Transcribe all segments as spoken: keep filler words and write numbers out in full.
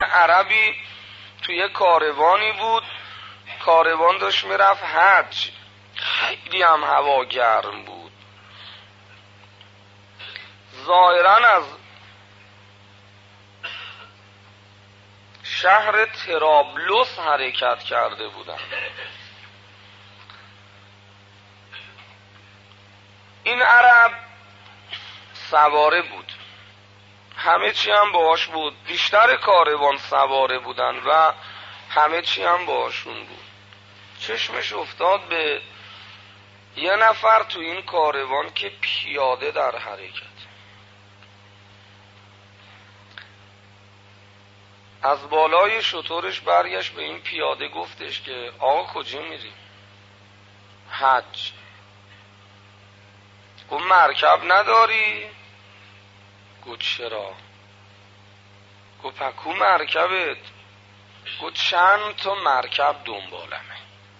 عربی توی کاروانی بود، کاروان داشت میرفت حج، خیلی هم هوا گرم بود، ظاهراً از شهر ترابلس حرکت کرده بودن. این عرب سواره بود، همه چی هم باهاش بود، بیشتر کاروان سواره بودن و همه چی هم باهاشون بود. چشمش افتاد به یه نفر تو این کاروان که پیاده در حرکت. از بالای شترش برگشت به این پیاده گفتش که آقا کجا میری؟ حج. گفت مرکب نداری؟ گفت چرا؟ گفت پکو مرکبت؟ گفت چند تا مرکب دنبالمه.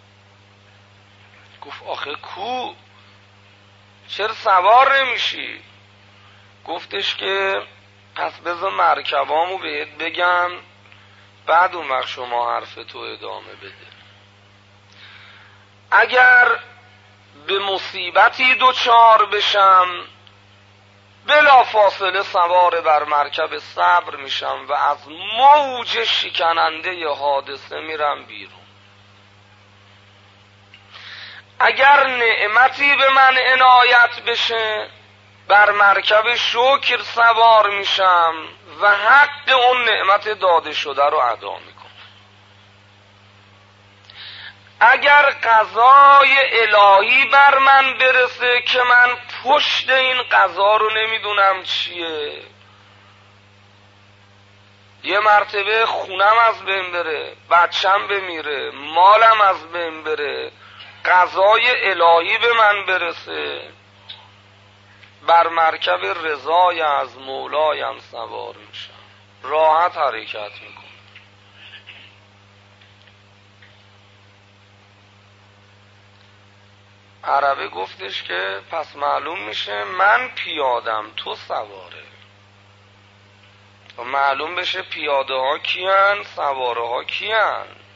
گفت آخه کو؟ چرا سوار نمیشی؟ گفتش که پس بذار مرکبامو بهت بگم، بعد اون وقت شما حرف تو ادامه بده. اگر به مصیبتی دوچار بشم بلا فاصله سوار بر مرکب صبر میشم و از موج شکننده ی حادثه میرم بیرون. اگر نعمتی به من عنایت بشه بر مرکب شکر سوار میشم و حق اون نعمت داده شده رو ادا میکنم. اگر قضای الهی بر من برسه که من پشت این قضا رو نمیدونم چیه، یه مرتبه خونم از بین بره، بچم بمیره، مالم از بین بره، قضای الهی به من برسه، بر مرکب رضای از مولایم سوار میشم، راحت حرکت میکنم. عربه گفتش که پس معلوم میشه من پیادم تو سواره، و معلوم بشه پیاده ها کیان، سواره ها کیان.